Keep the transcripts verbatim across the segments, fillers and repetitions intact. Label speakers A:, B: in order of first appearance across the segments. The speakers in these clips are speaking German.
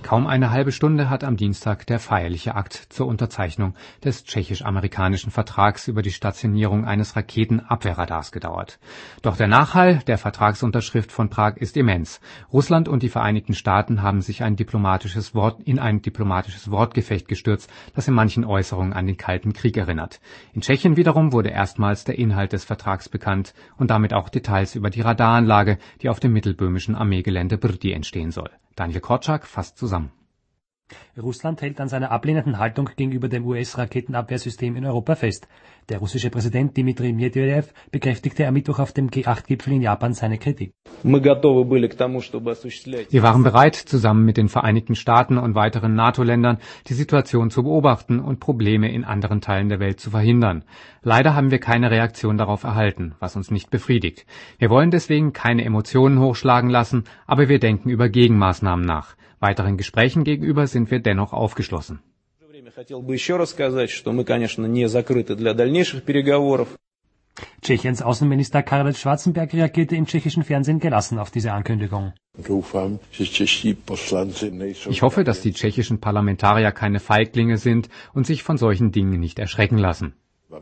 A: Kaum eine halbe Stunde hat am Dienstag der feierliche Akt zur Unterzeichnung des tschechisch-amerikanischen Vertrags über die Stationierung eines Raketenabwehrradars gedauert. Doch der Nachhall der Vertragsunterschrift von Prag ist immens. Russland und die Vereinigten Staaten haben sich ein diplomatisches Wort in ein diplomatisches Wortgefecht gestürzt, das in manchen Äußerungen an den Kalten Krieg erinnert. In Tschechien wiederum wurde erstmals der Inhalt des Vertrags bekannt und damit auch Details über die Radaranlage, die auf dem mittelböhmischen Armeegelände Brdy entstehen soll. Daniel Korczak fasst zusammen.
B: Russland hält an seiner ablehnenden Haltung gegenüber dem U S-Raketenabwehrsystem in Europa fest. Der russische Präsident Dmitri Medvedev bekräftigte am Mittwoch auf dem G acht Gipfel in Japan seine Kritik.
A: Wir waren bereit, zusammen mit den Vereinigten Staaten und weiteren NATO-Ländern die Situation zu beobachten und Probleme in anderen Teilen der Welt zu verhindern. Leider haben wir keine Reaktion darauf erhalten, was uns nicht befriedigt. Wir wollen deswegen keine Emotionen hochschlagen lassen, aber wir denken über Gegenmaßnahmen nach. Weiteren Gesprächen gegenüber sind wir dennoch aufgeschlossen.
B: Tschechiens Außenminister Karel Schwarzenberg reagierte im tschechischen Fernsehen gelassen auf diese Ankündigung.
A: Ich hoffe, dass die tschechischen Parlamentarier keine Feiglinge sind und sich von solchen Dingen nicht erschrecken lassen.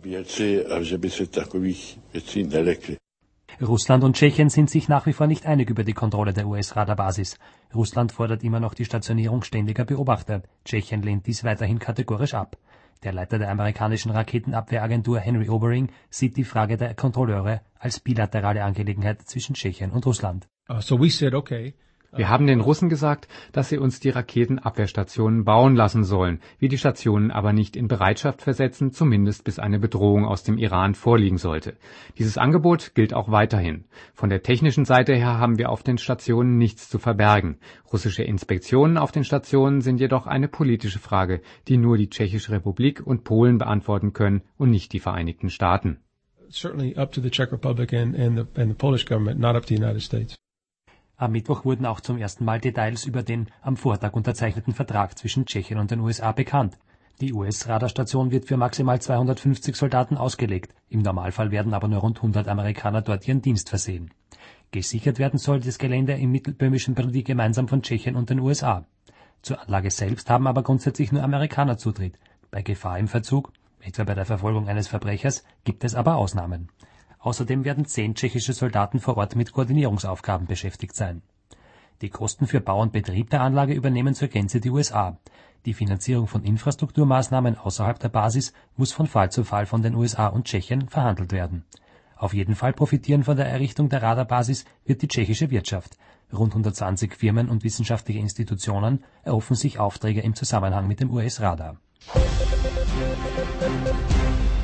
B: Russland und Tschechien sind sich nach wie vor nicht einig über die Kontrolle der U S-Radarbasis. Russland fordert immer noch die Stationierung ständiger Beobachter. Tschechien lehnt dies weiterhin kategorisch ab. Der Leiter der amerikanischen Raketenabwehragentur Henry Obering sieht die Frage der Kontrolleure als bilaterale Angelegenheit zwischen Tschechien und Russland.
C: Uh, so we said, okay.
A: Wir haben den Russen gesagt, dass sie uns die Raketenabwehrstationen bauen lassen sollen, wir die Stationen aber nicht in Bereitschaft versetzen, zumindest bis eine Bedrohung aus dem Iran vorliegen sollte. Dieses Angebot gilt auch weiterhin. Von der technischen Seite her haben wir auf den Stationen nichts zu verbergen. Russische Inspektionen auf den Stationen sind jedoch eine politische Frage, die nur die Tschechische Republik und Polen beantworten können und nicht die Vereinigten Staaten.
C: Certainly up to the Czech Republic and, and, the, and the Polish government, not up to the United States.
B: Am Mittwoch wurden auch zum ersten Mal Details über den am Vortag unterzeichneten Vertrag zwischen Tschechien und den U S A bekannt. Die U S-Radarstation wird für maximal zweihundertfünfzig Soldaten ausgelegt. Im Normalfall werden aber nur rund hundert Amerikaner dort ihren Dienst versehen. Gesichert werden soll das Gelände im mittelböhmischen Brdy gemeinsam von Tschechien und den U S A. Zur Anlage selbst haben aber grundsätzlich nur Amerikaner Zutritt. Bei Gefahr im Verzug, etwa bei der Verfolgung eines Verbrechers, gibt es aber Ausnahmen. Außerdem werden zehn tschechische Soldaten vor Ort mit Koordinierungsaufgaben beschäftigt sein. Die Kosten für Bau und Betrieb der Anlage übernehmen zur Gänze die U S A. Die Finanzierung von Infrastrukturmaßnahmen außerhalb der Basis muss von Fall zu Fall von den U S A und Tschechien verhandelt werden. Auf jeden Fall profitieren von der Errichtung der Radarbasis wird die tschechische Wirtschaft. Rund hundertzwanzig Firmen und wissenschaftliche Institutionen erhoffen sich Aufträge im Zusammenhang mit dem U S-Radar.